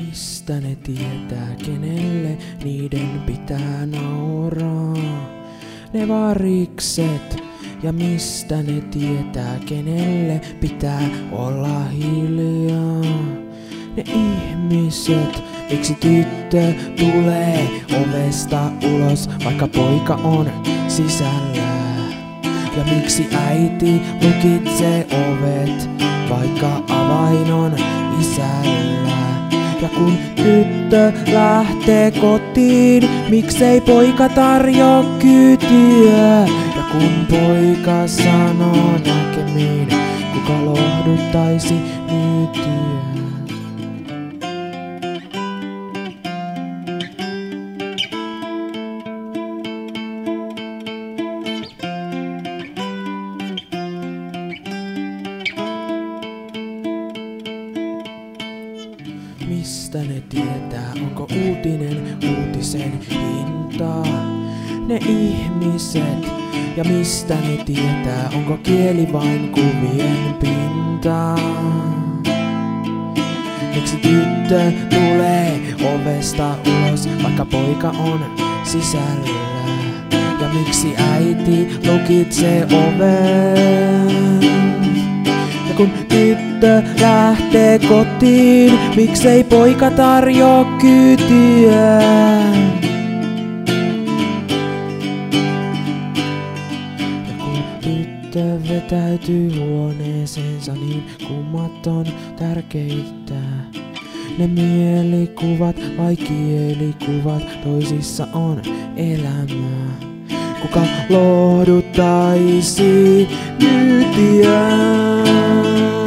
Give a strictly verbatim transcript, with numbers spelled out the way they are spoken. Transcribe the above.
Mistä ne tietää, kenelle niiden pitää nauraa? Ne varikset. Ja mistä ne tietää, kenelle pitää olla hiljaa? Ne ihmiset, miksi tyttö tulee ovesta ulos, vaikka poika on sisällä? Ja miksi äiti lukitsee ovet, vaikka avain on isällä? Ja kun tyttö lähtee kotiin, miksei poika tarjoa kyytiä? Ja kun poika sanoo näkemiin, kuka lohduttaisi myytyä? Mistä ne tietää, onko uutinen uutisen hintaa? Ne ihmiset. Ja mistä ne tietää, onko kieli vain kuvien pintaa? Miksi tyttö tulee ovesta ulos, vaikka poika on sisällä? Ja miksi äiti lukitsee oven? Ja kun tyttö lähtee kotiin, miksei poika tarjoa kyytiä? Tyttö vetäytyy huoneeseensa, niin kummat on tärkeitä. Ne mielikuvat vai kielikuvat, toisissa on elämää. Kuka lohduttaisi myytiä?